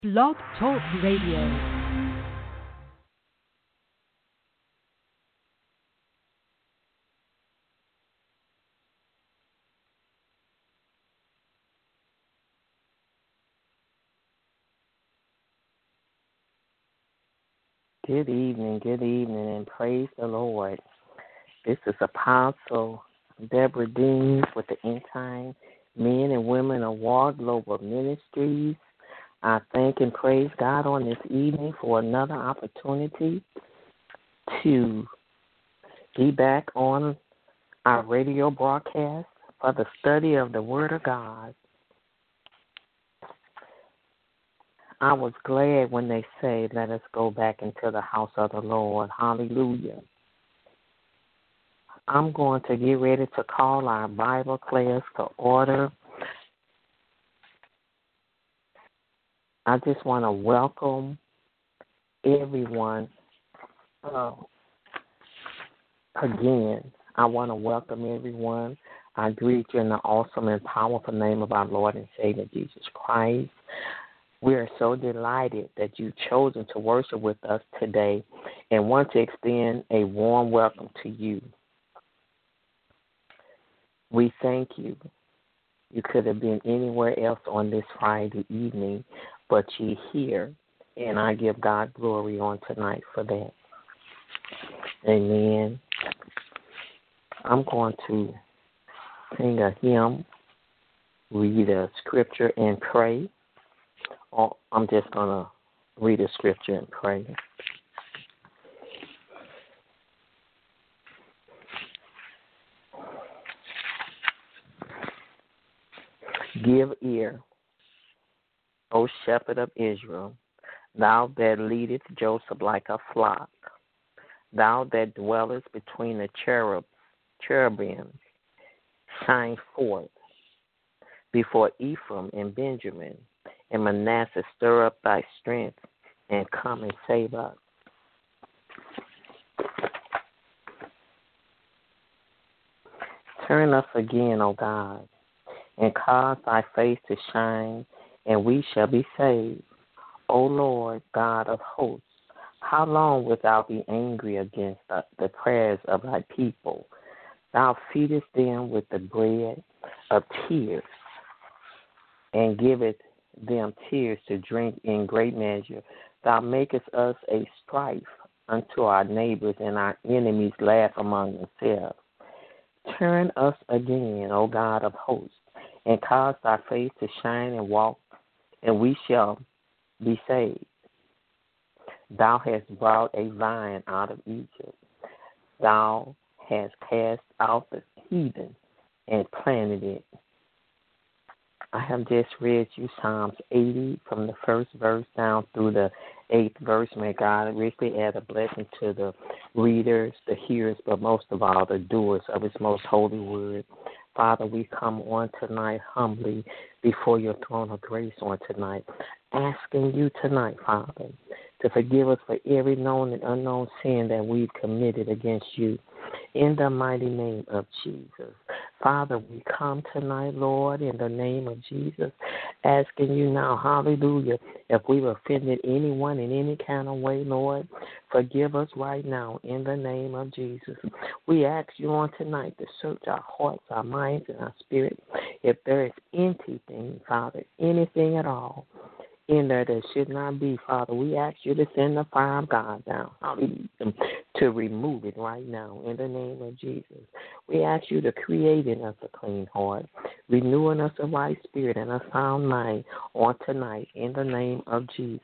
Blog Talk Radio. Good evening, and praise the Lord. This is Apostle Deborah Deans with the End Time Men and Women of War Global Ministries. I thank and praise God on this evening for another opportunity to be back on our radio broadcast for the study of the Word of God. I was glad when they say, let us go back into the house of the Lord. Hallelujah. I'm going to get ready to call our Bible class to order. I just want to welcome everyone again. I want to welcome everyone. I greet you in the awesome and powerful name of our Lord and Savior Jesus Christ. We are so delighted that you've chosen to worship with us today and want to extend a warm welcome to you. We thank you. You could have been anywhere else on this Friday evening, but you're here, and I give God glory on tonight for that. Amen. I'm going to sing a hymn, read a scripture, and pray. Or I'm just going to read a scripture and pray. Give ear, O shepherd of Israel, thou that leadest Joseph like a flock, thou that dwellest between the cherubim, shine forth before Ephraim and Benjamin, and Manasseh, stir up thy strength, and come and save us. Turn us again, O God, and cause thy face to shine, and we shall be saved. O Lord, God of hosts, how long wilt thou be angry against the prayers of thy people? Thou feedest them with the bread of tears, and givest them tears to drink in great measure. Thou makest us a strife unto our neighbors, and our enemies laugh among themselves. Turn us again, O God of hosts, and cause thy face to shine, and walk, and we shall be saved. Thou hast brought a vine out of Egypt. Thou hast cast out the heathen and planted it. I have just read you Psalms 80 from the first verse down through the 8th verse. May God richly add a blessing to the readers, the hearers, but most of all, the doers of his most holy word. Father, we come on tonight humbly before your throne of grace on tonight, asking you tonight, Father, to forgive us for every known and unknown sin that we've committed against you. In the mighty name of Jesus. Father, we come tonight, Lord, in the name of Jesus, asking you now, hallelujah, if we've offended anyone in any kind of way, Lord, forgive us right now in the name of Jesus. We ask you on tonight to search our hearts, our minds, and our spirit. If there is anything, Father, anything at all, in there that should not be, Father, we ask you to send the fire of God down, hallelujah, to remove it right now in the name of Jesus. We ask you to create in us a clean heart, renewing us a right spirit and a sound mind on tonight in the name of Jesus.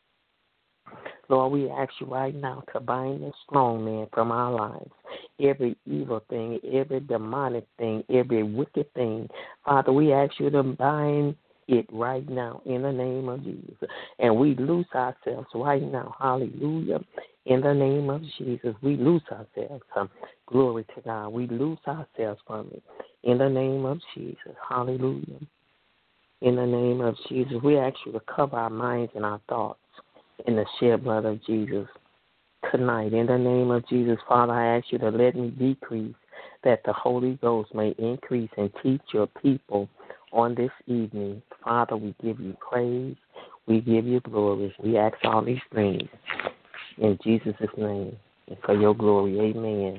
Lord, we ask you right now to bind the strong man from our lives, every evil thing, every demonic thing, every wicked thing. Father, we ask you to bind it right now in the name of Jesus. And we loose ourselves right now. Hallelujah. In the name of Jesus, we loose ourselves. Glory to God. We loose ourselves from it. In the name of Jesus. Hallelujah. In the name of Jesus, we ask you to cover our minds and our thoughts in the shed blood of Jesus tonight. In the name of Jesus, Father, I ask you to let me decrease that the Holy Ghost may increase and teach your people on this evening. Father, we give you praise. We give you glory. We ask all these things in Jesus' name and for your glory. Amen.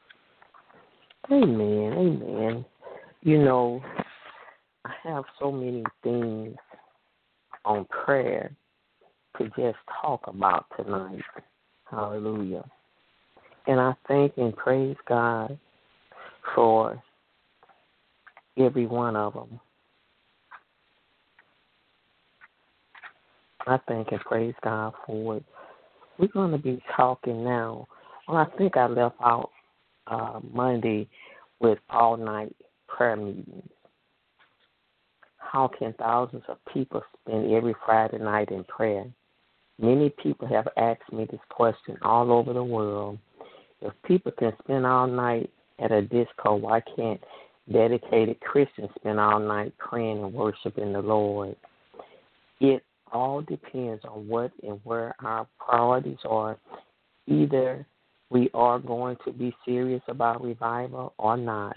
Amen. Amen. You know, I have so many things on prayer to just talk about tonight. Hallelujah. And I thank and praise God for every one of them. I thank and praise God for it. We're going to be talking now. Well, I think I left out Monday with all-night prayer meetings. How can thousands of people spend every Friday night in prayer? Many people have asked me this question all over the world. If people can spend all night at a disco, why can't dedicated Christians spend all night praying and worshiping the Lord? It all depends on what and where our priorities are. Either we are going to be serious about revival or not.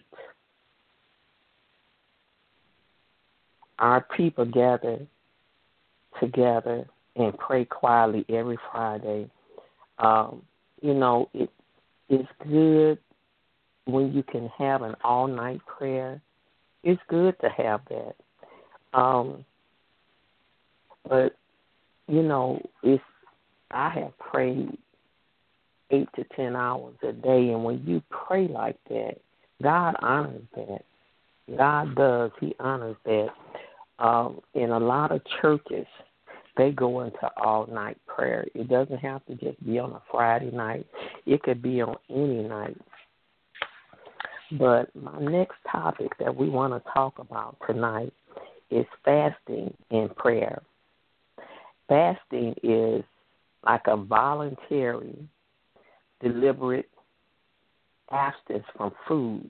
Our people gather together and pray quietly every Friday. You know, it's good when you can have an all-night prayer. It's good to have that. But, you know, I have prayed 8 to 10 hours a day, and when you pray like that, God honors that. God does. He honors that. In a lot of churches, they go into all-night prayer. It doesn't have to just be on a Friday night. It could be on any night. But my next topic that we want to talk about tonight is fasting and prayer. Fasting is like a voluntary, deliberate abstinence from food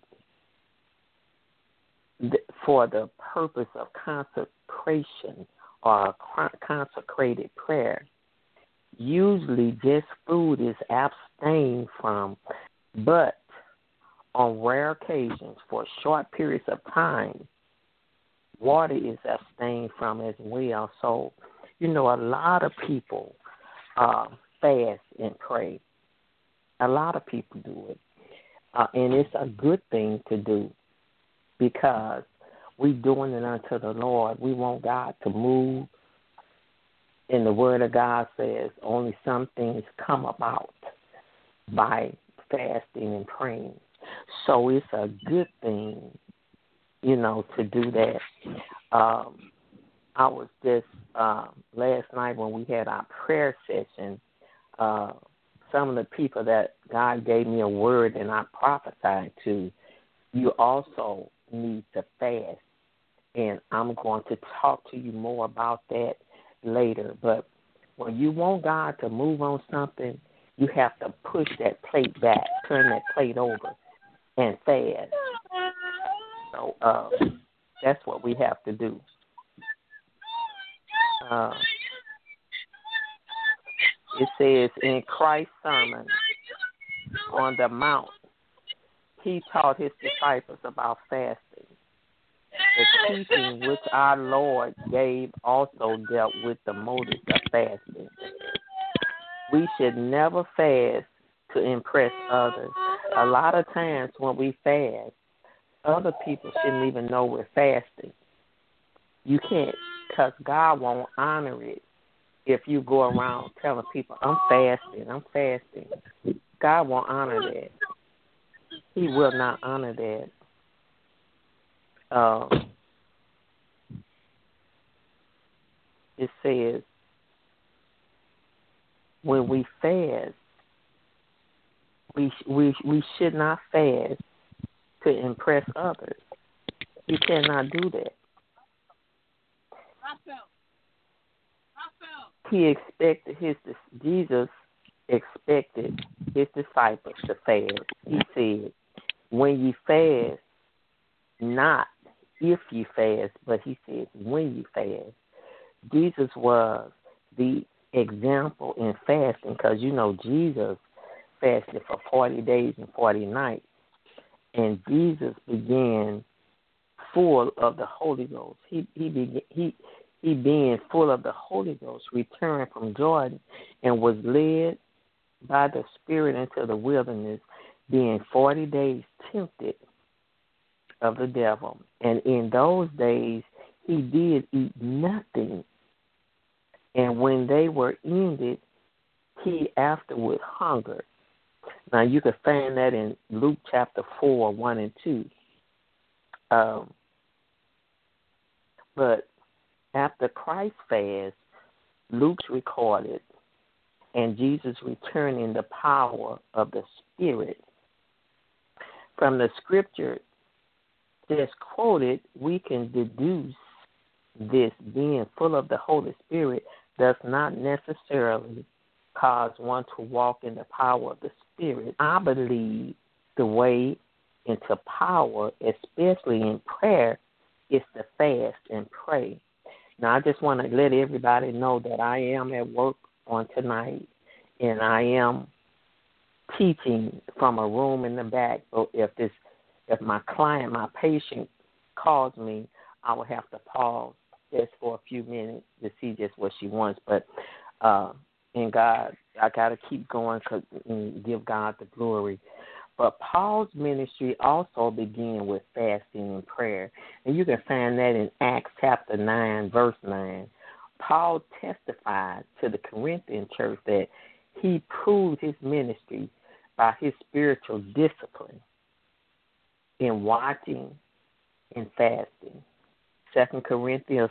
for the purpose of consecration or consecrated prayer. Usually just food is abstained from, but on rare occasions, for short periods of time, water is abstained from as well. So, you know, a lot of people fast and pray. A lot of people do it. And it's a good thing to do because we're doing it unto the Lord. We want God to move. And the Word of God says only some things come about by fasting and praying. So it's a good thing, you know, to do that. I was just, last night when we had our prayer session, some of the people that God gave me a word and I prophesied to, you also need to fast. And I'm going to talk to you more about that later. But when you want God to move on something, you have to push that plate back, turn that plate over, and fast. So that's what we have to do. It says in Christ's sermon on the Mount, he taught his disciples about fasting. The teaching which our Lord gave also dealt with the motives of fasting. We should never fast to impress others. A lot of times when we fast, other people shouldn't even know we're fasting. You can't, because God won't honor it if you go around telling people, I'm fasting. God won't honor that. He will not honor that. It says, when we fast, we should not fast to impress others. You cannot do that. Jesus expected his disciples to fast. He said, when you fast, not if you fast, but he said when you fast. Jesus was the example in fasting because, you know, Jesus fasted for 40 days and 40 nights. And Jesus began full of the Holy Ghost. He he being full of the Holy Ghost returned from Jordan and was led by the Spirit into the wilderness, being 40 days tempted of the devil. And in those days he did eat nothing. And when they were ended, he afterward hungered. Now you can find that in Luke chapter 4, 1 and 2. But after Christ's fast, Luke's recorded, and Jesus returned in the power of the Spirit. From the scripture that's quoted, we can deduce this being full of the Holy Spirit does not necessarily cause one to walk in the power of the Spirit. I believe the way into power, especially in prayer, is to fast and pray. Now, I just want to let everybody know that I am at work on tonight, and I am teaching from a room in the back. So if my client, my patient, calls me, I will have to pause just for a few minutes to see just what she wants. But in God, I got to keep going and give God the glory. But Paul's ministry also began with fasting and prayer. And you can find that in Acts chapter 9, verse 9. Paul testified to the Corinthian church that he proved his ministry by his spiritual discipline in watching and fasting. 2 Corinthians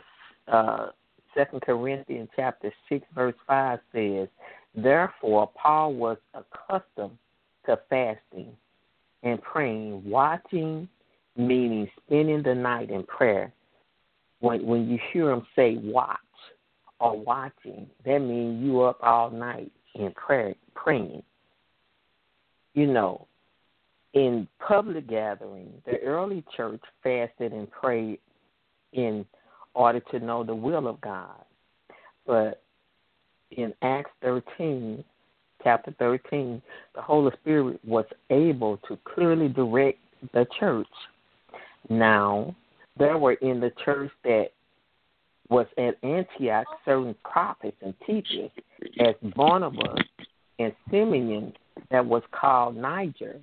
chapter 6, verse 5 says, therefore Paul was accustomed to fasting and praying, watching, meaning spending the night in prayer. When you hear him say watch or watching, that means you up all night in prayer, praying. You know, in public gatherings, the early church fasted and prayed in order to know the will of God. But in Acts 13, chapter 13, the Holy Spirit was able to clearly direct the church. Now, there were in the church that was at Antioch certain prophets and teachers, as Barnabas and Simeon, that was called Niger,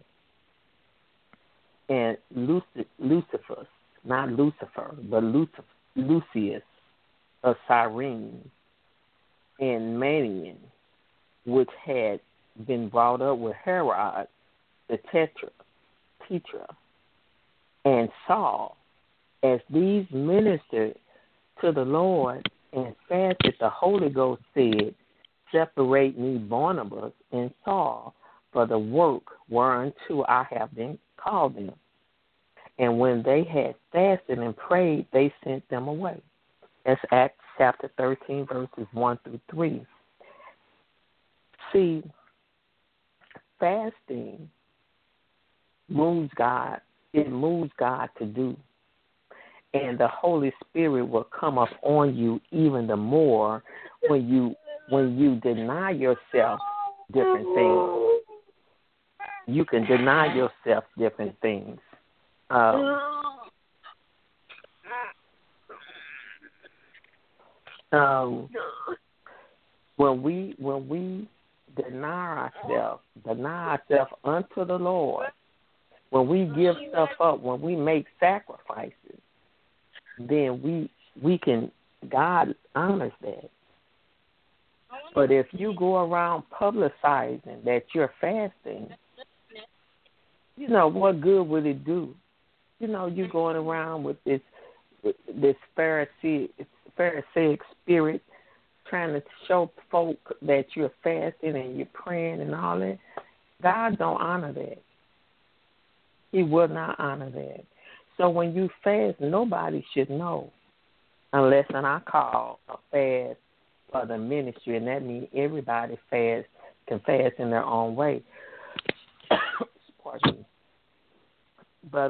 and Lucifer, not Lucifer, but Lucius of Cyrene, and Manaen, which had been brought up with Herod the Tetrarch, and Saul. As these ministered to the Lord and fasted, the Holy Ghost said, separate me, Barnabas and Saul, for the work whereunto I have been called them. And when they had fasted and prayed, they sent them away. That's Acts chapter 13, verses 1 through 3. See, fasting moves God. It moves God to do. And the Holy Spirit will come up on you even the more when you deny yourself different things. You can deny yourself different things. When we deny ourselves unto the Lord, when we give stuff up, when we make sacrifices, then we can, God honors that. But if you go around publicizing that you're fasting, you know, what good will it do? You know, you're going around with this Pharisaic spirit, trying to show folk that you're fasting and you're praying and all that. God don't honor that. He will not honor that. So when you fast, nobody should know unless I call a fast for the ministry, and that means everybody can fast in their own way. Pardon me. But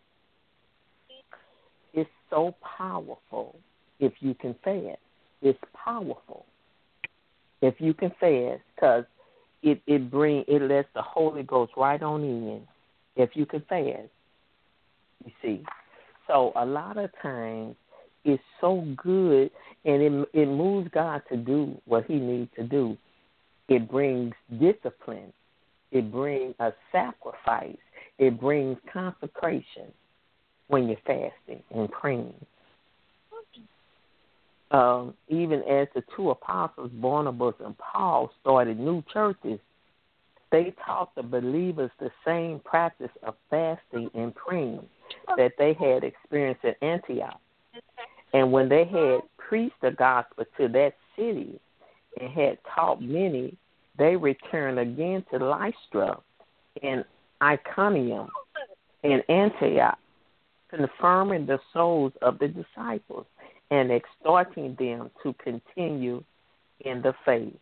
it's so powerful if you can fast. It's powerful if you can fast, because it lets the Holy Ghost right on in if you can fast. You see, so a lot of times is so good, and it moves God to do what he needs to do. It brings discipline. It brings a sacrifice. It brings consecration when you're fasting and praying. Even as the two apostles, Barnabas and Paul, started new churches, they taught the believers the same practice of fasting and praying that they had experienced at Antioch. And when they had preached the gospel to that city and had taught many, they returned again to Lystra and Iconium and Antioch, confirming the souls of the disciples and exhorting them to continue in the faith.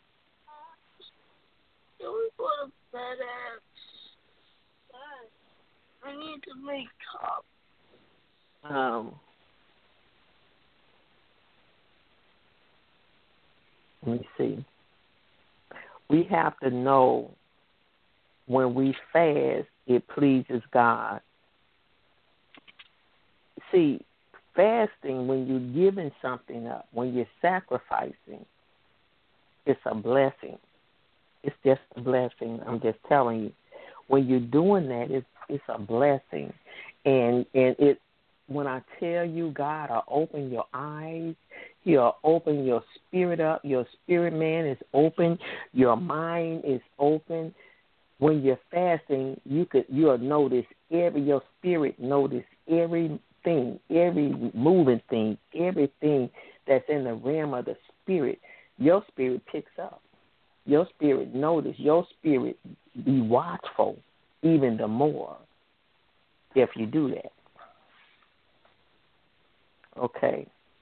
I need to make top. Let me see. We have to know when we fast, it pleases God. See, fasting, when you're giving something up, when you're sacrificing, it's a blessing. It's just a blessing. I'm just telling you. When you're doing that, it's a blessing. And it, when I tell you, God will open your eyes, he'll open your spirit up. Your spirit man is open. Your mind is open. When you're fasting, you'll notice your spirit notice everything, every moving thing, everything that's in the realm of the spirit. Your spirit picks up. Your spirit notice. Your spirit be watchful even the more if you do that. Okay.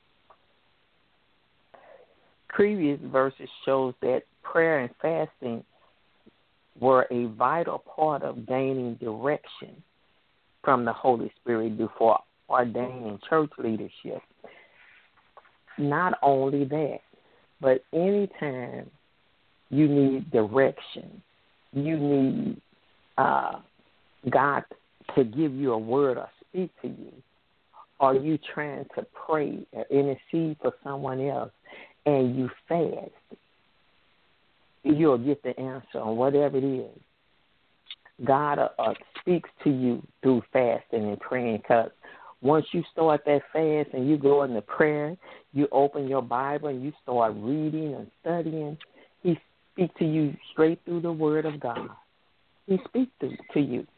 Previous verses shows that prayer and fasting were a vital part of gaining direction from the Holy Spirit before ordaining church leadership. Not only that, but anytime you need direction, you need God to give you a word or speak to you, or you trying to pray or intercede for someone else, and you fast, you'll get the answer on whatever it is. God speaks to you through fasting and praying, because once you start that fast and you go into prayer, you open your Bible and you start reading and studying, he speaks to you straight through the Word of God. He speaks to you.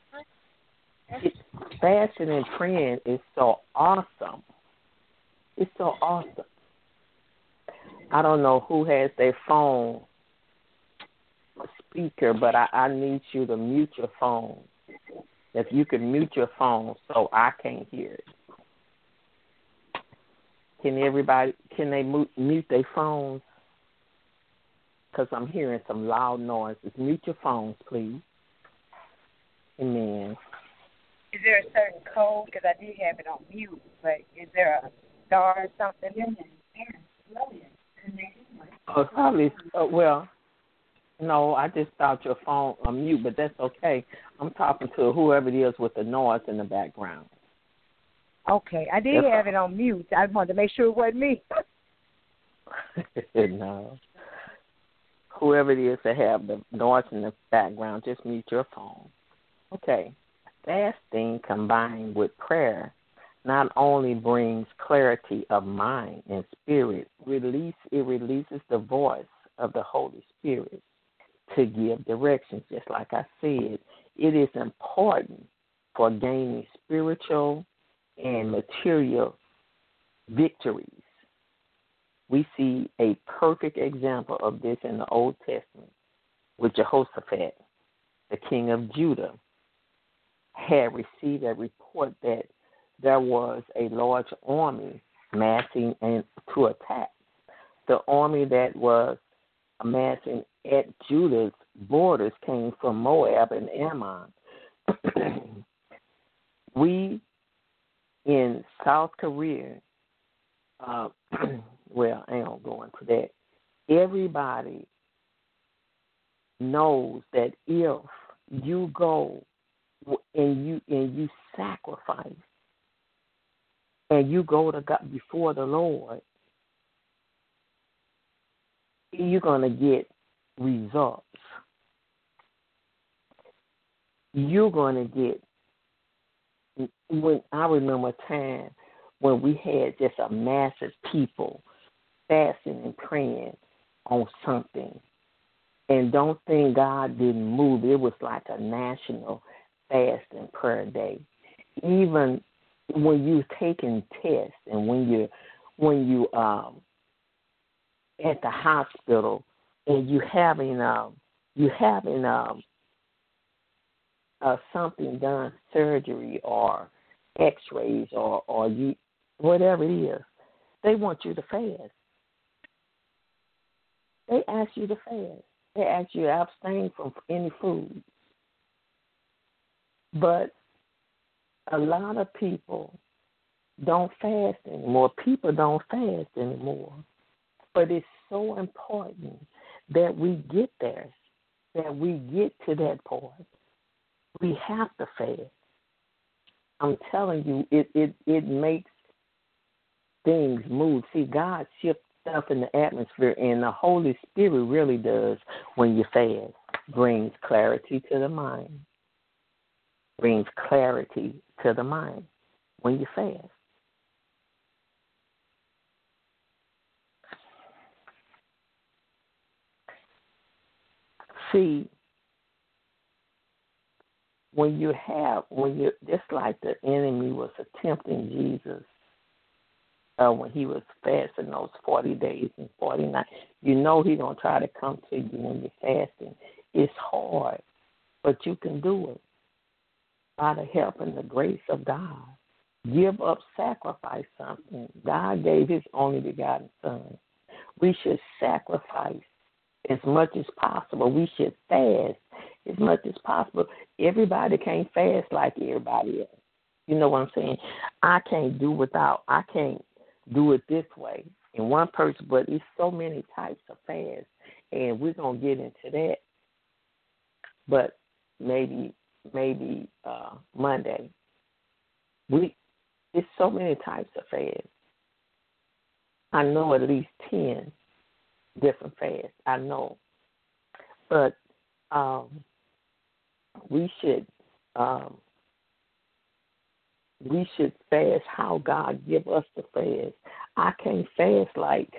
Fasting and praying is so awesome. It's so awesome. I don't know who has their phone speaker, but I need you to mute your phone. If you can mute your phone so I can't hear it. Can they mute their phones? Because I'm hearing some loud noises. Mute your phones, please. Amen. Is there a certain code? Because I did have it on mute, but is there a star or something? Probably, well, no, I just thought your phone on mute, but that's okay. I'm talking to whoever it is with the noise in the background. Okay, I did have it on mute. I wanted to make sure it wasn't me. No. Whoever it is that have the noise in the background, just mute your phone. Okay. Fasting combined with prayer not only brings clarity of mind and spirit, it releases the voice of the Holy Spirit to give directions. Just like I said, it is important for gaining spiritual and material victories. We see a perfect example of this in the Old Testament with Jehoshaphat, the king of Judah, had received a report that there was a large army massing to attack. The army that was amassing at Judah's borders came from Moab and Ammon. We in South Korea, well, I ain't go into that. Everybody knows that if you go and you sacrifice, and you go to God before the Lord, you're going to get results. You're going to get, when I remember a time when we had just a massive people fasting and praying on something. And don't think God didn't move. It was like a national fast and prayer day. Even when you're taking tests and when you at the hospital and you having something done, surgery or X-rays or you whatever it is, they want you to fast. They ask you to fast. They ask you to abstain from any food. But a lot of people don't fast anymore. People don't fast anymore. But it's so important that we get there, that we get to that point. We have to fast. I'm telling you, it makes things move. See, God shifts stuff in the atmosphere, and the Holy Spirit really does when you fast. Brings clarity to the mind. Brings clarity to the mind when you fast. See, just like the enemy was attempting Jesus when he was fasting those 40 days and 40 nights, you know he's going to try to come to you when you're fasting. It's hard, but you can do it by the help and the grace of God. Give up, sacrifice something. God gave his only begotten Son. We should sacrifice as much as possible. We should fast as much as possible. Everybody can't fast like everybody else. You know what I'm saying? I can't do it this way in one person, but it's so many types of fast, and we're going to get into that. But maybe Monday. It's so many types of fasts. I know at least 10 different fasts. I know. But we should fast how God give us the fast. I can't fast like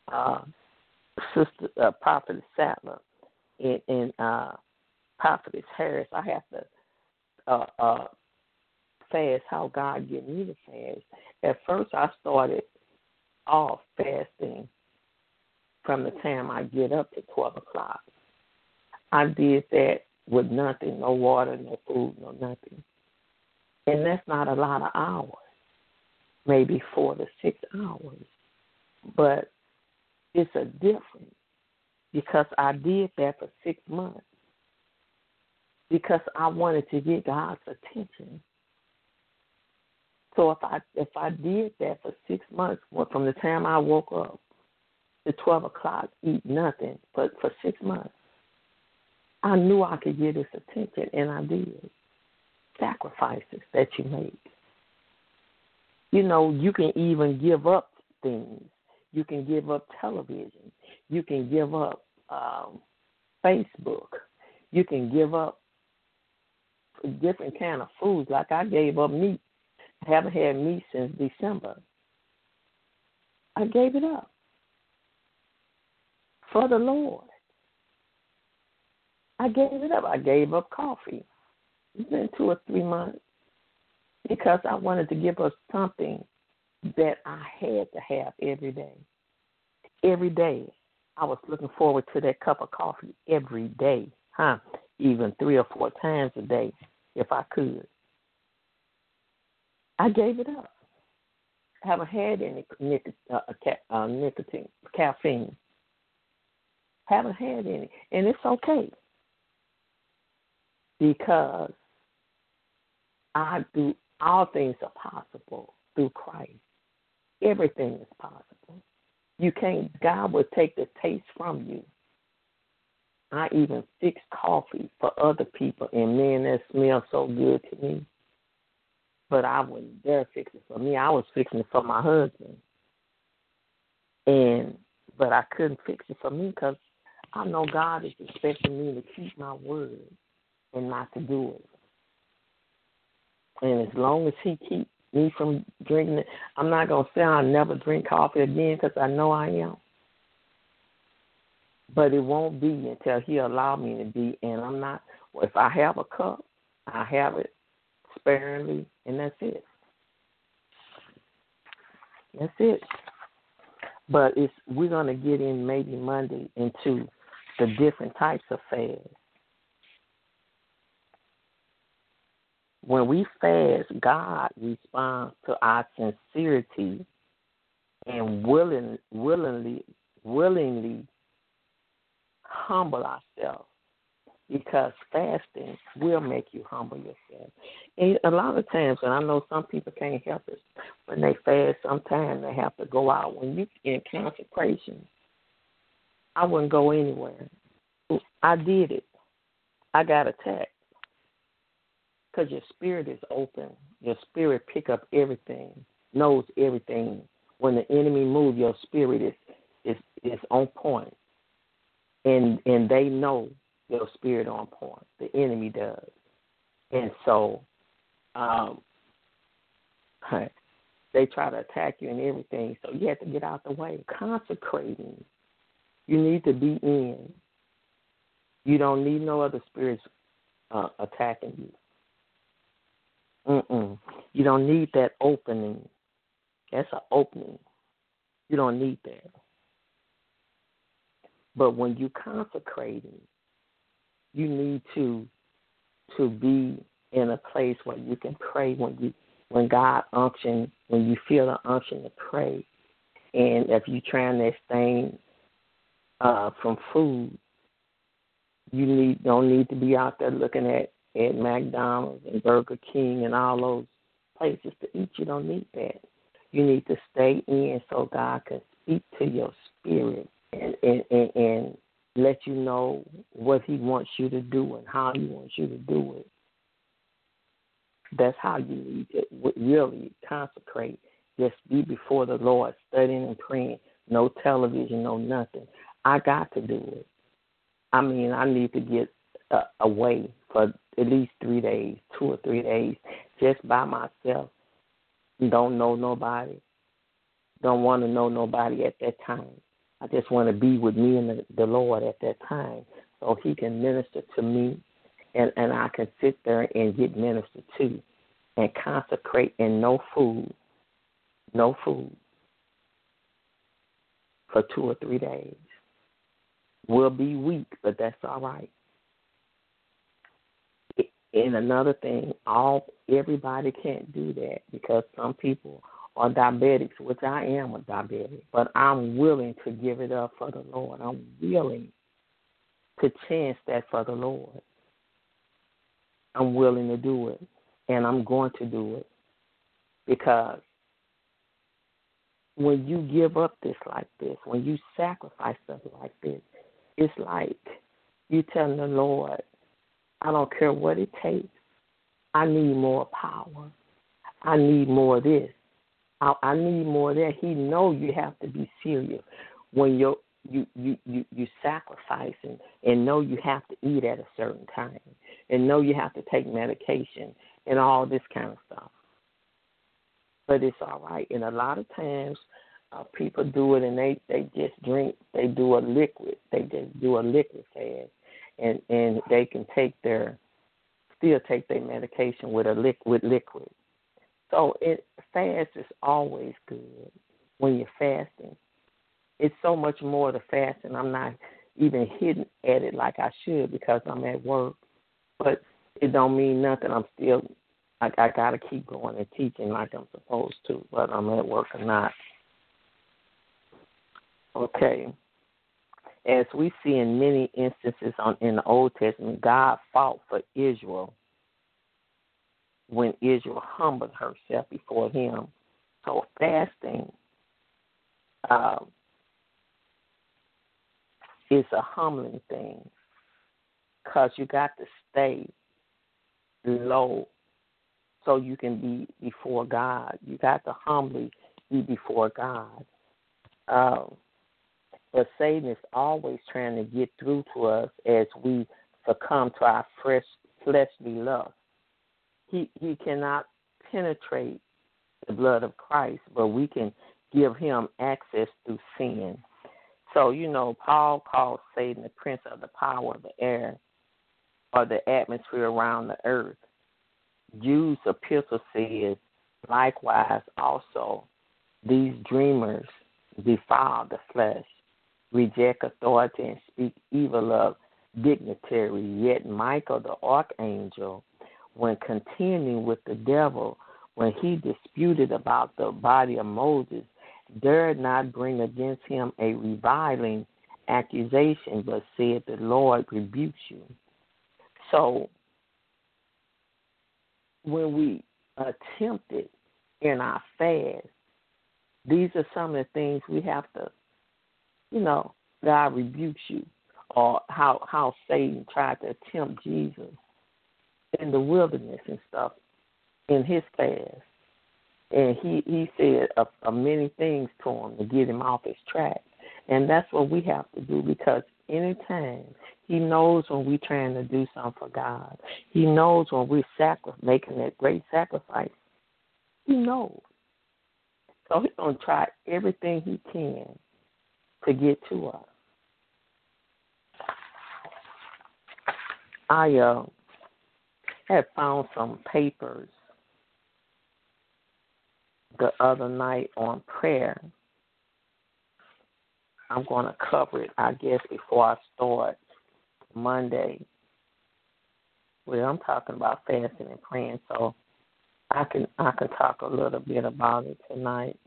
Sister Prophet Sattler and Prophetess Harris. I have to fast how God give me the fast. At first, I started off fasting from the time I get up to 12 o'clock. I did that with nothing, no water, no food, no nothing. And that's not a lot of hours, maybe 4 to 6 hours. But it's a difference because I did that for 6 months because I wanted to get God's attention. So if I did that for 6 months, from the time I woke up to 12 o'clock, eat nothing, but for 6 months, I knew I could get his attention, and I did. Sacrifices that you make. You know, you can even give up things. You can give up television. You can give up Facebook. You can give up different kind of foods. Like I gave up meat. I haven't had meat since December. I gave it up for the Lord. I gave it up. I gave up coffee. It's been 2 or 3 months because I wanted to give us something that I had to have every day. Every day, I was looking forward to that cup of coffee every day, even 3 or 4 times a day if I could. I gave it up. I haven't had any nicotine, caffeine. Haven't had any, and it's okay because I do. All things are possible through Christ. Everything is possible. You can't. God will take the taste from you. I even fix coffee for other people, and man, that smells so good to me. But I wouldn't dare fix it for me. I was fixing it for my husband. But I couldn't fix it for me because I know God is expecting me to keep my word and not to do it. And as long as he keeps me from drinking it, I'm not going to say I'll never drink coffee again because I know I am. But it won't be until he allow me to be. And I'm not, if I have a cup, I have it sparingly, and that's it. That's it. But we're going to get in maybe Monday into the different types of fasts. When we fast, God responds to our sincerity and willingly humble ourselves, because fasting will make you humble yourself. And a lot of times, and I know some people can't help it, when they fast, sometimes they have to go out. When you in consecration, I wouldn't go anywhere. I did it. I got attacked because your spirit is open. Your spirit pick up everything, knows everything. When the enemy moves, your spirit is on point, and they know your spirit on point. The enemy does. And so they try to attack you and everything, so you have to get out the way. Consecrating, you need to be in. You don't need no other spirits attacking you. You don't need that opening. That's an opening. You don't need that. But when you consecrating, you need to be in a place where you can pray when God unction, when you feel the unction to pray. And if you're trying to abstain from food, you don't need to be out there looking at McDonald's and Burger King and all those places to eat. You don't need that. You need to stay in so God can speak to your spirit and let you know what he wants you to do and how he wants you to do it. That's how you need to really consecrate. Just be before the Lord, studying and praying. No television, no nothing. I got to do it. I mean, I need to get away for at least 3 days, 2 or 3 days, just by myself. Don't know nobody. Don't want to know nobody at that time. I just want to be with me and the Lord at that time so he can minister to me and I can sit there and get ministered to and consecrate and no food for 2 or 3 days. We'll be weak, but that's all right. And another thing, everybody can't do that because some people are diabetics, which I am a diabetic, but I'm willing to give it up for the Lord. I'm willing to chance that for the Lord. I'm willing to do it, and I'm going to do it because when you give up this like this, when you sacrifice stuff like this, it's like you telling the Lord, I don't care what it takes. I need more power. I need more of this. I need more of that. He know you have to be serious when you sacrifice and know you have to eat at a certain time and know you have to take medication and all this kind of stuff. But it's all right. And a lot of times people do it and they just drink. They do a liquid. They just do a liquid fast. And they can still take their medication with liquid. So fast is always good when you're fasting. It's so much more to fasting. I'm not even hitting at it like I should because I'm at work. But it don't mean nothing. I got to keep going and teaching like I'm supposed to, whether I'm at work or not. Okay. As we see in many instances in the Old Testament, God fought for Israel when Israel humbled herself before him. So fasting is a humbling thing because you got to stay low so you can be before God. You got to humbly be before God. But Satan is always trying to get through to us as we succumb to our fleshly lust. He cannot penetrate the blood of Christ, but we can give him access through sin. So, Paul calls Satan the prince of the power of the air or the atmosphere around the earth. Jude's epistle says, likewise also, these dreamers defile the flesh, reject authority, and speak evil of dignitary. Yet Michael the archangel, when contending with the devil, when he disputed about the body of Moses, dared not bring against him a reviling accusation, but said, the Lord rebukes you. So when we attempt it in our fast, these are some of the things we have to, God rebukes you, or how Satan tried to tempt Jesus in the wilderness and stuff in his fast. And he said many things to him to get him off his track. And that's what we have to do, because anytime he knows when we're trying to do something for God. He knows when we're making that great sacrifice. He knows. So he's going to try everything he can to get to us. I had found some papers the other night on prayer. I'm going to cover it, I guess, before I start Monday. Well, I'm talking about fasting and praying, so I can talk a little bit about it tonight.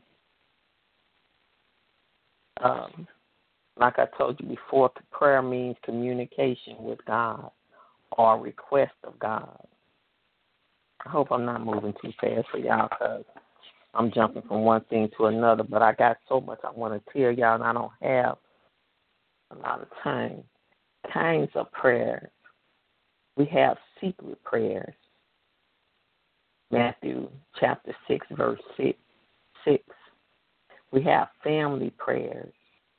Like I told you before, prayer means communication with God or request of God. I hope I'm not moving too fast for y'all, because I'm jumping from one thing to another, but I got so much I want to tell y'all, and I don't have a lot of time. Kinds of prayers. We have secret prayers. Matthew chapter 6, verse 6. We have family prayers.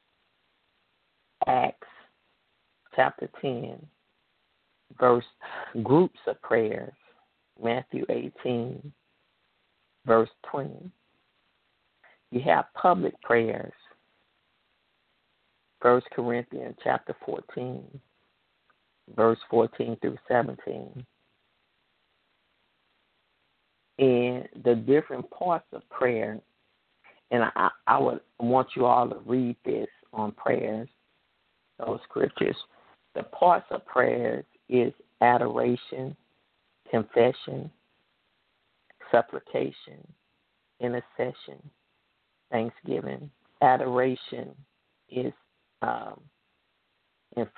Acts chapter 10, groups of prayers. Matthew 18, verse 20. You have public prayers. 1 Corinthians chapter 14, verse 14 through 17. And the different parts of prayer, and I would want you all to read this on prayers, those scriptures. The parts of prayers is adoration, confession, supplication, intercession, thanksgiving. Adoration is in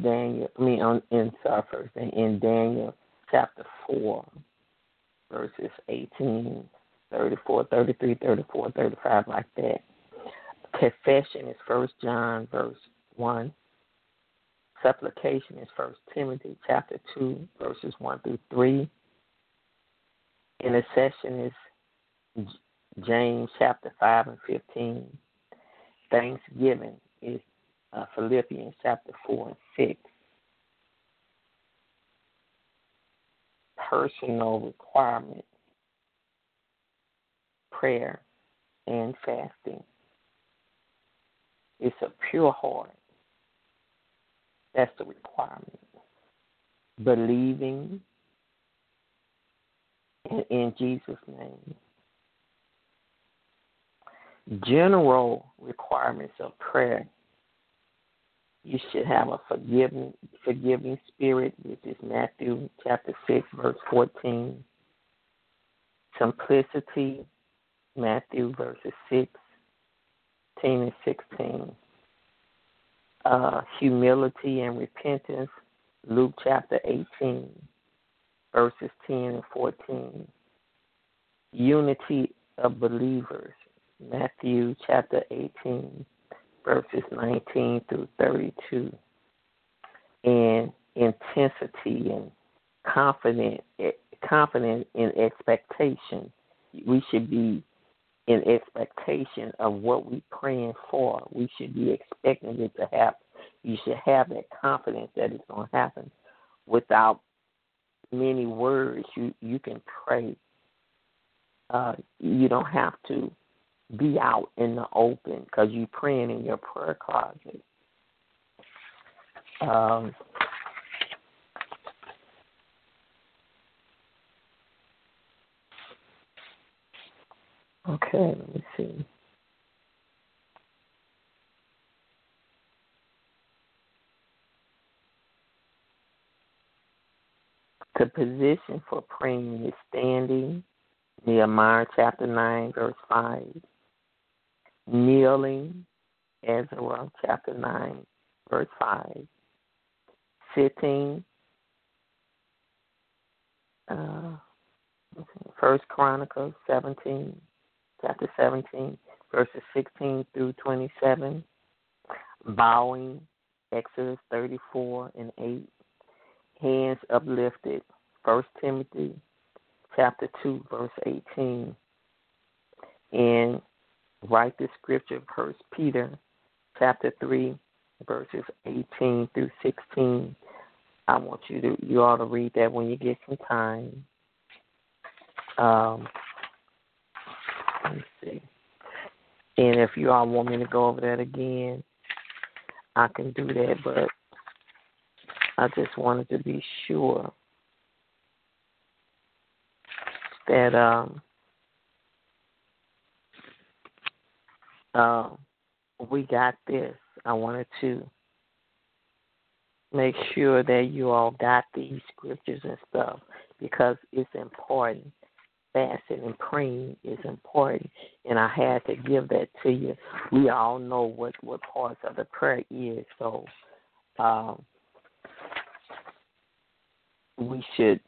Daniel chapter 4, verses 18, 34, 33, 34, 35, like that. Confession is 1 John verse 1. Supplication is 1 Timothy chapter 2, verses 1 through 3. Intercession is James chapter 5 and 15. Thanksgiving is Philippians chapter 4 and 6. Personal requirement, prayer and fasting. It's a pure heart. That's the requirement. Believing in Jesus' name. General requirements of prayer. You should have a forgiving spirit, which is Matthew chapter 6, verse 14. Simplicity, Matthew verses 16 and 16. Humility and repentance, Luke chapter 18, verses 10 and 14. Unity of believers, Matthew chapter 18, verses 19 through 32. And intensity and confident confident in expectation. We should be in expectation of what we're praying for. We should be expecting it to happen. You should have that confidence that it's going to happen. Without many words, you can pray. You don't have to be out in the open because you're praying in your prayer closet. Okay, let me see. The position for praying is standing, Nehemiah chapter 9, verse 5. Kneeling, Ezra chapter 9, verse 5. Sitting, 1 Chronicles 17, chapter 17, verses 16 through 27. Bowing, Exodus 34 and 8. Hands uplifted, 1 Timothy chapter 2, verse 18. And write the scripture, 1 Peter chapter 3, verses 18 through 16. I want you all to read that when you get some time. Let me see. And if you all want me to go over that again, I can do that, but I just wanted to be sure that we got this. I wanted to make sure that you all got these scriptures and stuff because it's important. Fasting and praying is important, and I had to give that to you. We all know what parts of the prayer is, so we should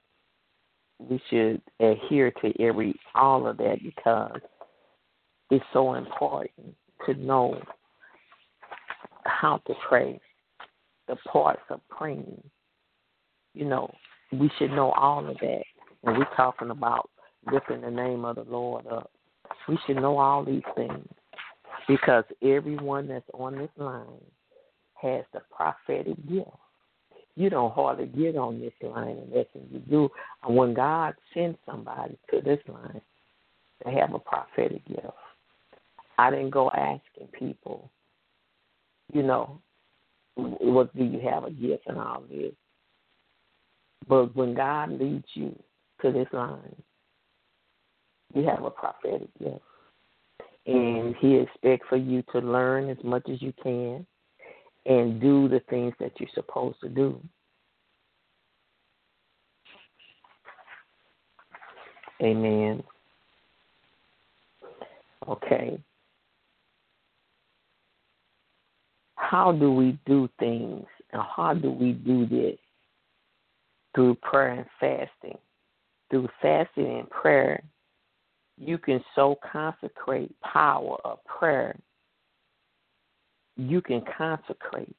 adhere to all of that because it's so important to know how to pray, the parts of praying. You know, we should know all of that. And we're talking about lifting the name of the Lord up. We should know all these things because everyone that's on this line has the prophetic gift. You don't hardly get on this line unless you do. And when God sends somebody to this line, they have a prophetic gift. I didn't go asking people, what do you have a gift and all this. But when God leads you to this line, you have a prophetic gift. And He expects for you to learn as much as you can and do the things that you're supposed to do. Amen. Okay. How do we do things, and how do we do this? Through prayer and fasting. Through fasting and prayer, you can so consecrate power of prayer. You can consecrate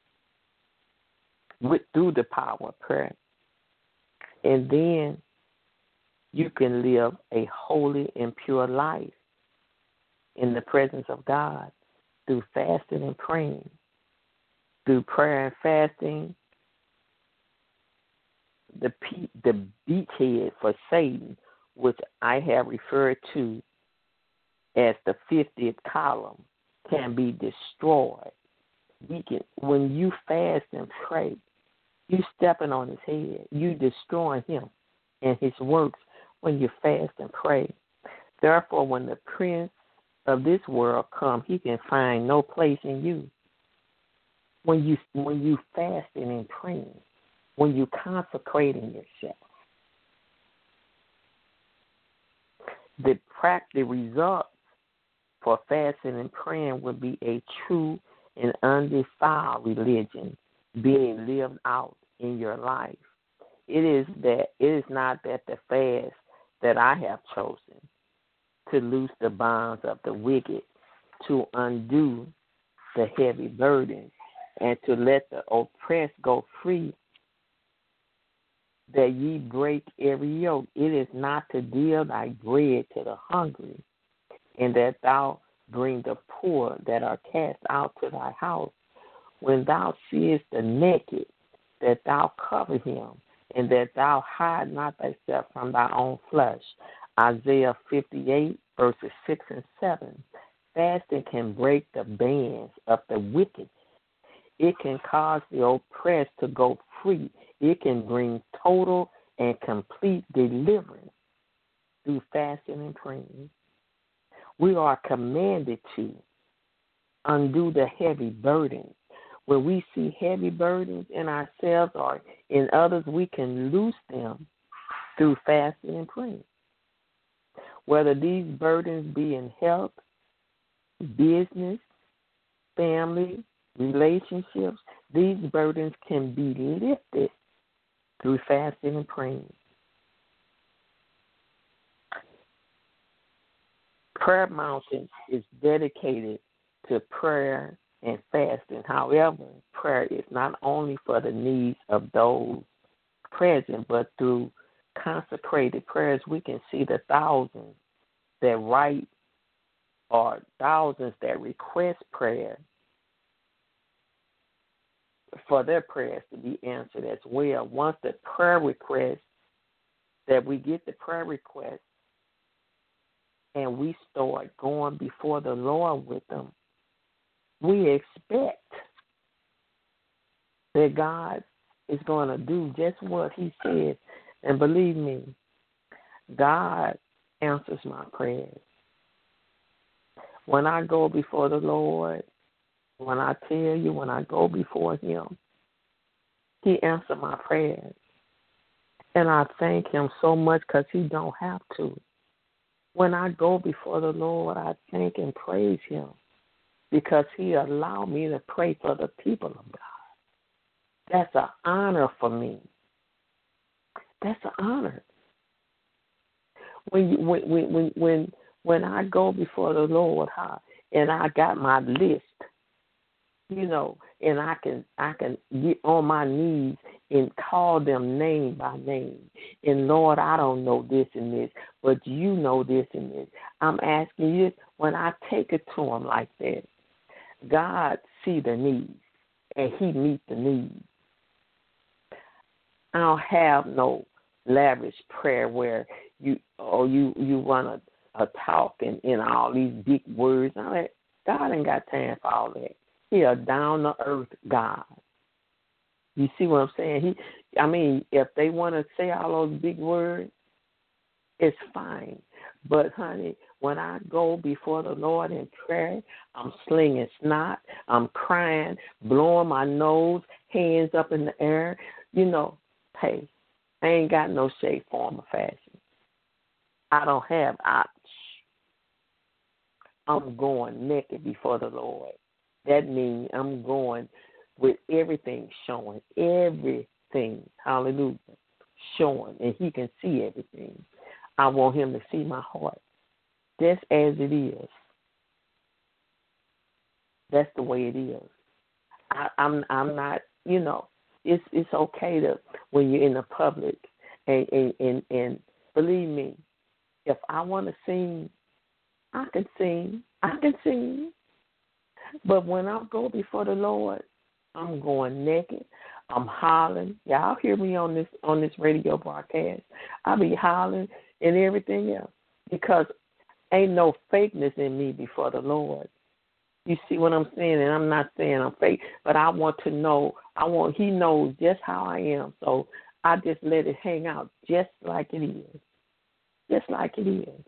through the power of prayer. And then you can live a holy and pure life in the presence of God through fasting and praying. Through prayer and fasting, the beachhead for Satan, which I have referred to as the 50th column, can be destroyed. When you fast and pray, you stepping on his head. You destroying him and his works when you fast and pray. Therefore, when the prince of this world come, he can find no place in you. When you fasting and praying, when you consecrating yourself, the result for fasting and praying will be a true and undefiled religion being lived out in your life. It is not that the fast that I have chosen to loose the bonds of the wicked, to undo the heavy burdens, and to let the oppressed go free. that ye break every yoke. It is not to deal thy bread to the hungry, and that thou bring the poor that are cast out to thy house. When thou seest the naked, that thou cover him, and that thou hide not thyself from thy own flesh. Isaiah 58, verses 6 and 7. Fasting can break the bands of the wicked. It can cause the oppressed to go free. It can bring total and complete deliverance through fasting and praying. We are commanded to undo the heavy burdens. When we see heavy burdens in ourselves or in others, we can loose them through fasting and praying. Whether these burdens be in health, business, family, relationships, these burdens can be lifted through fasting and praying. Prayer Mountain is dedicated to prayer and fasting. However, prayer is not only for the needs of those present, but through consecrated prayers, we can see the thousands that write or thousands that request prayer for their prayers to be answered as well. Once the prayer request, that we get the prayer request and we start going before the Lord with them, we expect that God is going to do just what he said. And believe me, God answers my prayers. When I go before the Lord, when I tell you, when I go before him, he answers my prayers. And I thank him so much because he don't have to. When I go before the Lord, I thank and praise him because he allowed me to pray for the people of God. That's an honor for me. That's an honor. When I go before the Lord, and I got my list, and I can get on my knees and call them name by name. And Lord, I don't know this and this, but you know this and this. I'm asking you, when I take it to him like that, God see the needs and he meet the needs. I don't have no lavish prayer where you want a talk and all these big words. God ain't got time for all that. He a down-to-earth God. You see what I'm saying? If they want to say all those big words, it's fine. But, honey, when I go before the Lord in prayer, I'm slinging snot, I'm crying, blowing my nose, hands up in the air. Hey, I ain't got no shape, form, or fashion. I don't have I'm going naked before the Lord. That means I'm going with everything showing, everything, hallelujah, showing, and he can see everything. I want him to see my heart, just as it is. That's the way it is. I'm not, it's okay to, when you're in the public, and believe me, if I want to sing, I can sing. But when I go before the Lord, I'm going naked. I'm hollering. Y'all hear me on this radio broadcast. I be hollering and everything else because ain't no fakeness in me before the Lord. You see what I'm saying? And I'm not saying I'm fake, but I want to know. He knows just how I am. So I just let it hang out just like it is. Just like it is.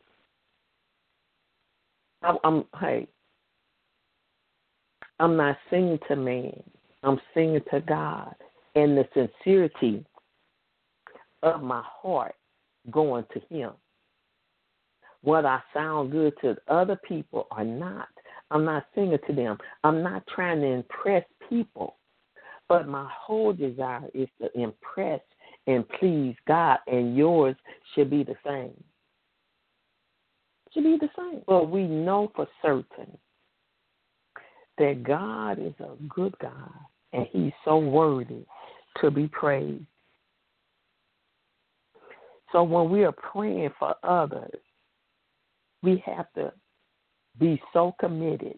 I'm not singing to man. I'm singing to God. And the sincerity of my heart going to him. Whether I sound good to other people or not, I'm not singing to them. I'm not trying to impress people. But my whole desire is to impress and please God, and yours should be the same. Should be the same. But we know for certain that God is a good God, and he's so worthy to be praised. So when we are praying for others, we have to be so committed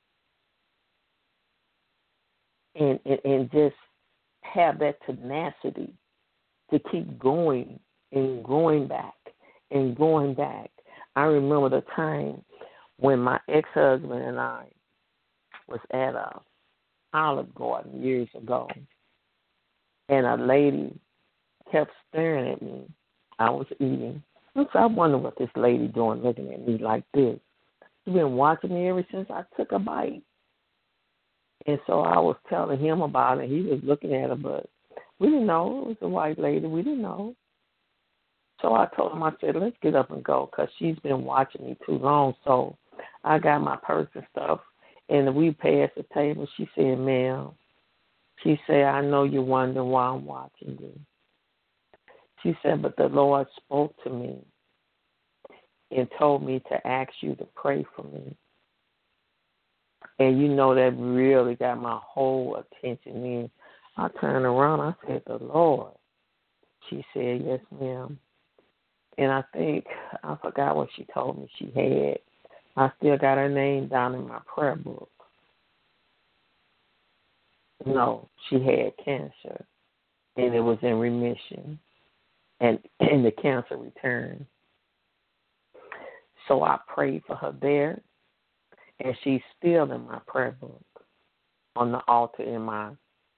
and just have that tenacity to keep going and going back and going back. I remember the time when my ex-husband and I was at a Olive Garden years ago, and a lady kept staring at me. I was eating. And so I wonder what this lady doing looking at me like this. She's been watching me ever since I took a bite. And so I was telling him about it. He was looking at her, but we didn't know. It was a white lady. We didn't know. So I told him, I said, let's get up and go because she's been watching me too long. So I got my purse and stuff, and we passed the table. She said, ma'am, she said, I know you're wondering why I'm watching you. She said, but the Lord spoke to me and told me to ask you to pray for me. And you know that really got my whole attention in. I turned around, I said, the Lord. She said, yes, ma'am. And I think, I forgot what she told me she had. I still got her name down in my prayer book. No, she had cancer, and it was in remission, and the cancer returned. So I prayed for her there, and she's still in my prayer book on the altar in my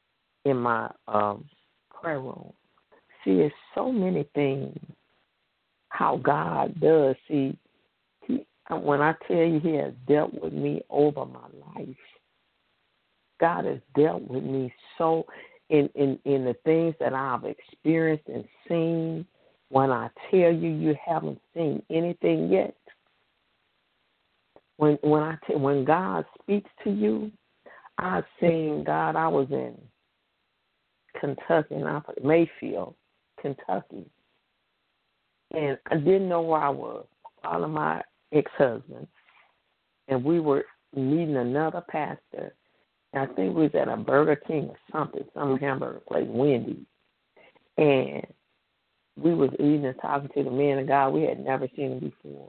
prayer room. See, it's so many things how God does. See, when I tell you He has dealt with me over my life, God has dealt with me so in the things that I've experienced and seen. When I tell you, you haven't seen anything yet. When God speaks to you, I've seen God. I was in Kentucky, Mayfield, Kentucky, and I didn't know where I was. All of my ex-husband, and we were meeting another pastor. And I think we was at a Burger King or something, some hamburger place, Wendy's, and we was eating and talking to the man of God. We had never seen him before.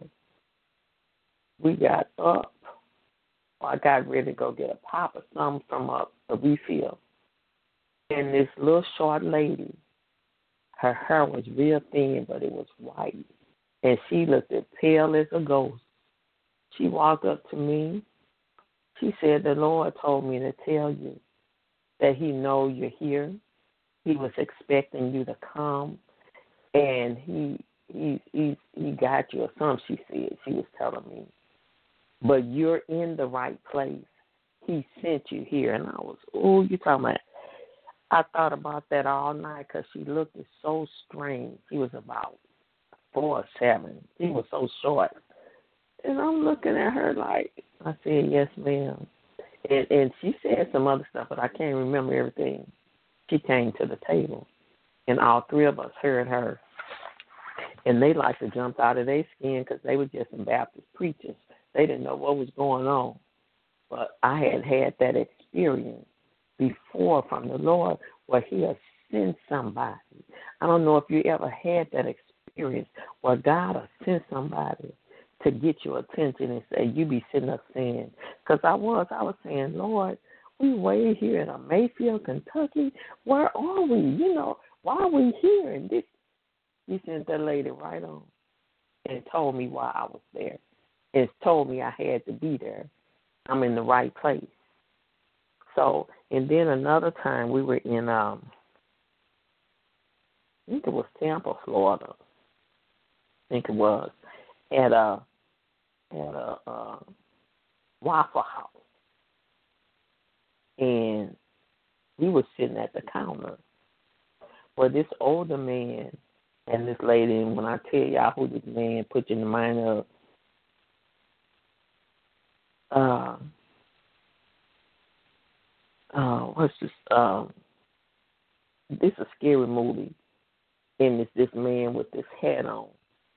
We got up. I got ready to go get a pop or something from a refill. And this little short lady, her hair was real thin, but it was white. And she looked as pale as a ghost. She walked up to me. She said, the Lord told me to tell you that He know you're here. He was expecting you to come. And he got you or something, she said. She was telling me. But you're in the right place. He sent you here. And I was, you talking about. I thought about that all night because she looked so strange. She was about 4 or 7. She was so short. And I'm looking at her like, I said, yes, ma'am. And she said some other stuff, but I can't remember everything. She came to the table, and all 3 of us heard her. And they like to jump out of their skin because they were just some Baptist preachers. They didn't know what was going on. But I had that experience before from the Lord where He'll send somebody. I don't know if you ever had that experience where God will send somebody to get your attention and say, you be sitting up saying, because I was saying, Lord, we way here in Mayfield, Kentucky. Where are we? Why are we here? And this, He sent that lady right on and told me why I was there. And told me I had to be there. I'm in the right place. So, and then another time we were in, I think it was Tampa, Florida. I think it was at a Waffle House, and we were sitting at the counter. Well, this older man and this lady, and when I tell y'all who this man put you in the mind of, what's this? This is a scary movie, and it's this man with this hat on.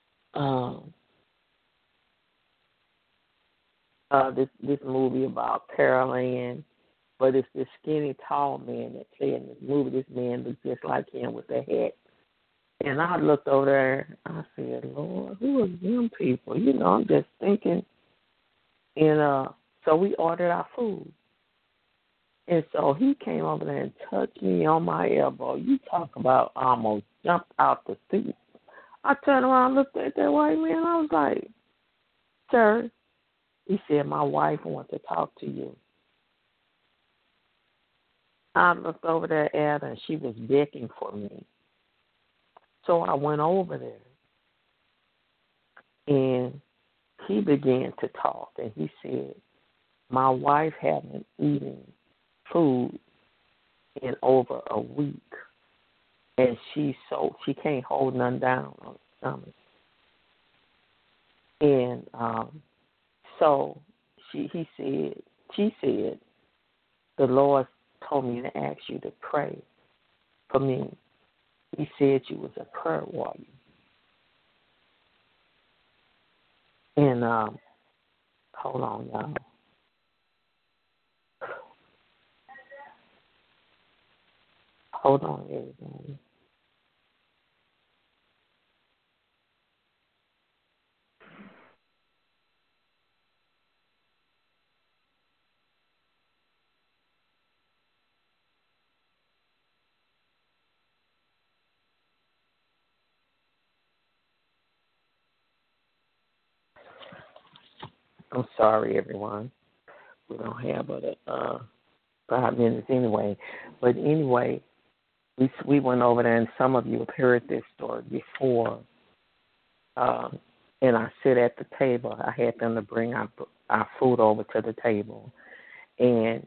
This movie about Carol Ann, but it's this skinny, tall man that played in this movie. This man looks just like him with the hat. And I looked over there. I said, Lord, who are them people? You know, I'm just thinking. And so we ordered our food. And so he came over there and touched me on my elbow. You talk about almost jumped out the seat. I turned around, looked at that white man. I was like, sir. He said, my wife wants to talk to you. I looked over there at her, and she was begging for me. So I went over there, and he began to talk, and he said, my wife hasn't eaten food in over a week, and she can't hold none down on her stomach. And so she said, the Lord told me to ask you to pray for me. He said you was a prayer warrior. And hold on, y'all. Hold on, everybody. I'm sorry, everyone. We don't have but 5 minutes anyway. But anyway, we went over there, and some of you have heard this story before. And I sit at the table. I had them to bring our food over to the table. And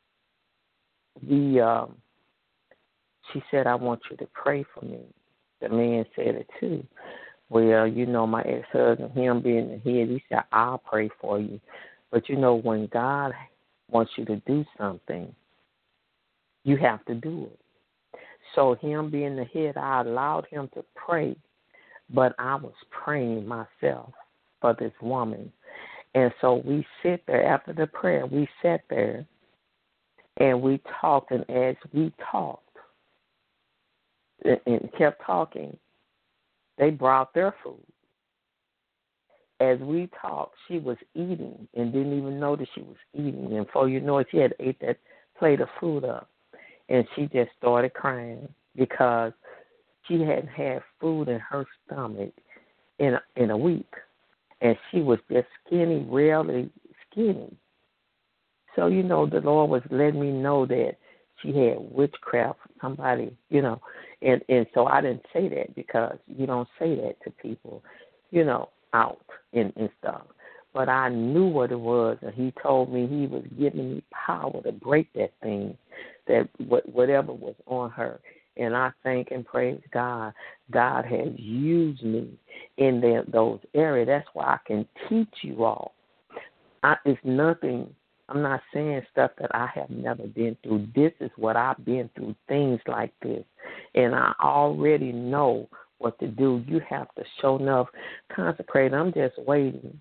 she said, I want you to pray for me. The man said it too. Well, you know, my ex-husband, him being the head, he said, I'll pray for you. But, you know, when God wants you to do something, you have to do it. So him being the head, I allowed him to pray, but I was praying myself for this woman. And so we sit there after the prayer. We sat there and we talked, and as we talked and kept talking, they brought their food. As we talked, she was eating and didn't even know that she was eating. And before you know it, she had ate that plate of food up. And she just started crying because she hadn't had food in her stomach in a week. And she was just skinny, really skinny. So, you know, the Lord was letting me know that she had witchcraft, somebody, you know. And so I didn't say that because you don't say that to people, you know, out and stuff. But I knew what it was, and he told me he was giving me power to break that thing, that whatever was on her. And I thank and praise God. God has used me in those areas. That's why I can teach you all. It's nothing. I'm not saying stuff that I have never been through. This is what I've been through, things like this. And I already know what to do. You have to show enough, consecrate. I'm just waiting.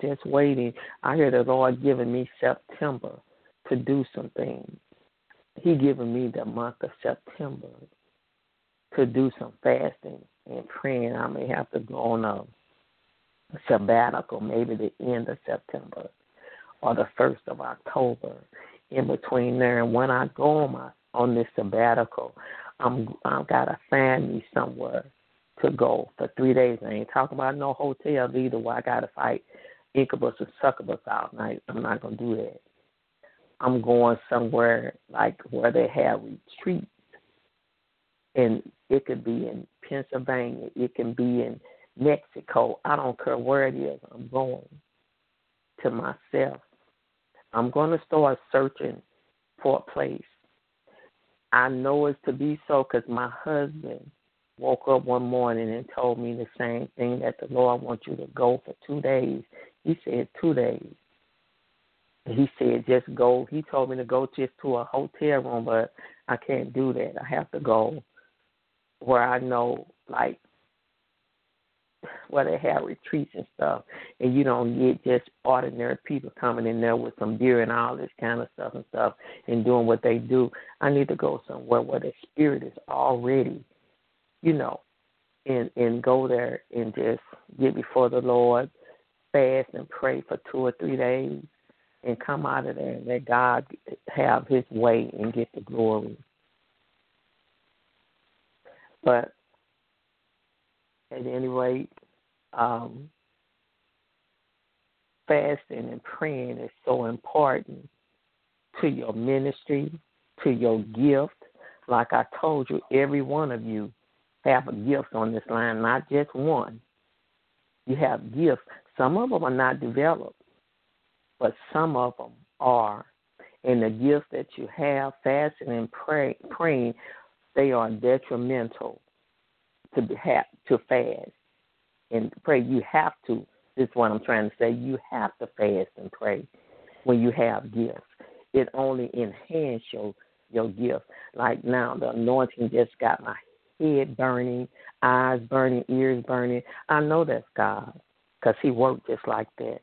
I hear the Lord giving me September to do some things. He giving me the month of September to do some fasting and praying. I may have to go on a sabbatical, maybe the end of September or the 1st of October, in between there. And when I go on this sabbatical, I've got to find me somewhere to go for 3 days. I ain't talking about no hotel either where I got to fight incubus and succubus all night. I'm not going to do that. I'm going somewhere like where they have retreats. And it could be in Pennsylvania. It can be in Mexico. I don't care where it is. I'm going to myself. I'm going to start searching for a place. I know it's to be so because my husband woke up one morning and told me the same thing, that the Lord wants you to go for 2 days. He said 2 days. He said just go. He told me to go just to a hotel room, but I can't do that. I have to go where I know, like, where they have retreats and stuff, and you don't get just ordinary people coming in there with some beer and all this kind of stuff and doing what they do. I need to go somewhere where the spirit is already, you know, and go there and just get before the Lord, fast and pray for 2 or 3 days, and come out of there and let God have his way and get the glory. But at any rate, fasting and praying is so important to your ministry, to your gift. Like I told you, every one of you have a gift on this line, not just one. You have gifts. Some of them are not developed, but some of them are. And the gifts that you have, fasting and praying, they are detrimental to fast and pray. You have to. This is what I'm trying to say. You have to fast and pray when you have gifts. It only enhances your gift. Like now, the anointing just got my head burning, eyes burning, ears burning. I know that's God because he worked just like that.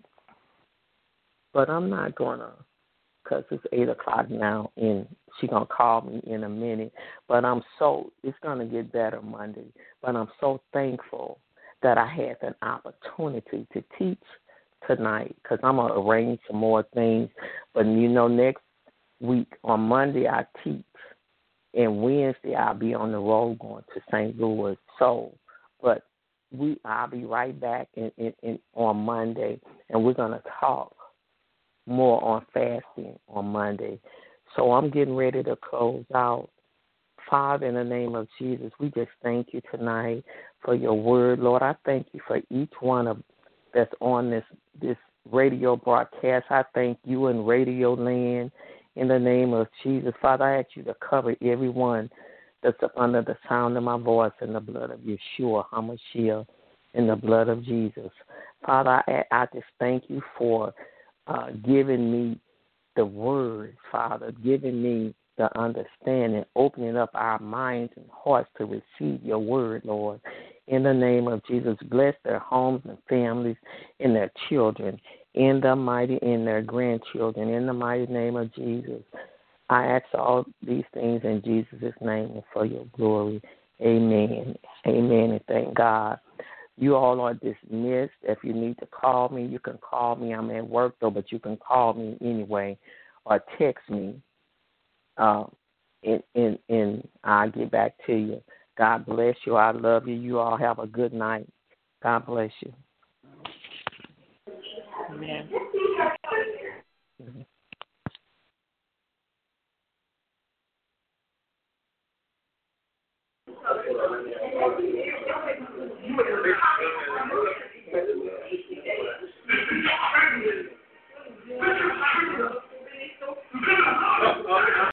But I'm not going to, because it's 8 o'clock now, and she's going to call me in a minute. But it's going to get better Monday. But I'm so thankful that I had an opportunity to teach tonight, because I'm going to arrange some more things. But, next week on Monday I teach, and Wednesday I'll be on the road going to St. Louis. But I'll be right back on Monday, and we're going to talk more on fasting on Monday. So I'm getting ready to close out. Father, in the name of Jesus, we just thank you tonight for your word. Lord, I thank you for each one of that's on this radio broadcast. I thank you in Radio Land in the name of Jesus. Father, I ask you to cover everyone that's under the sound of my voice in the blood of Yeshua HaMashiach, in the blood of Jesus. Father, I just thank you for giving me the word, Father, giving me the understanding, opening up our minds and hearts to receive your word, Lord. In the name of Jesus, bless their homes and families and their children, in their grandchildren, in the mighty name of Jesus. I ask all these things in Jesus' name and for your glory. Amen. Amen, and thank God. You all are dismissed. If you need to call me, you can call me. I'm at work, though, but you can call me anyway or text me, and I'll get back to you. God bless you. I love you. You all have a good night. God bless you. Amen.